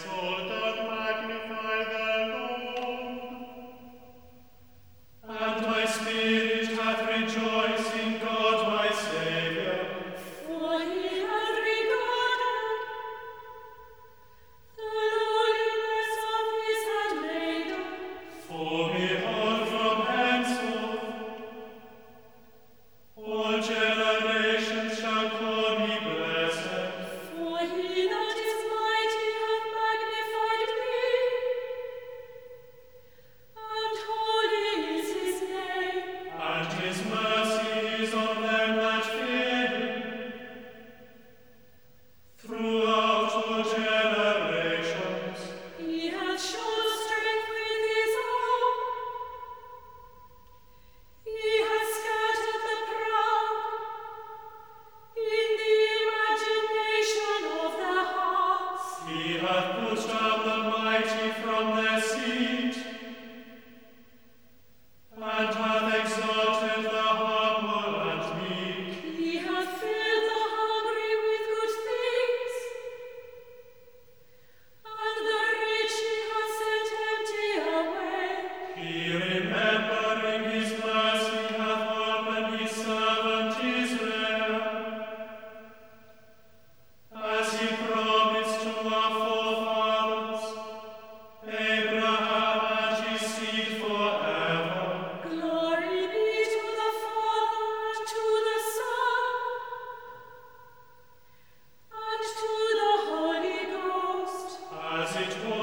soul doth magnify the Lord. And my spirit hath rejoiced in God my Saviour. For he hath regarded the lowliness of his handmaiden. For behold, from henceforth all generations shall call me blessed. For he that is mighty hath magnified me, and holy is his name. And his mercy is on them that fear him throughout all generations. He hath shown strength with his arm. He hath scattered the proud in the imagination of the hearts. He hath put down the mighty from their seat, and hath exalted the humble and meek. He hath filled the hungry with good things, and the rich he hath sent empty away. He, remembering his mercy, hath opened his servant Israel, as he promised to our forefathers, Abraham and his seed forever. Glory be to the Father, and to the Son, and to the Holy Ghost. As it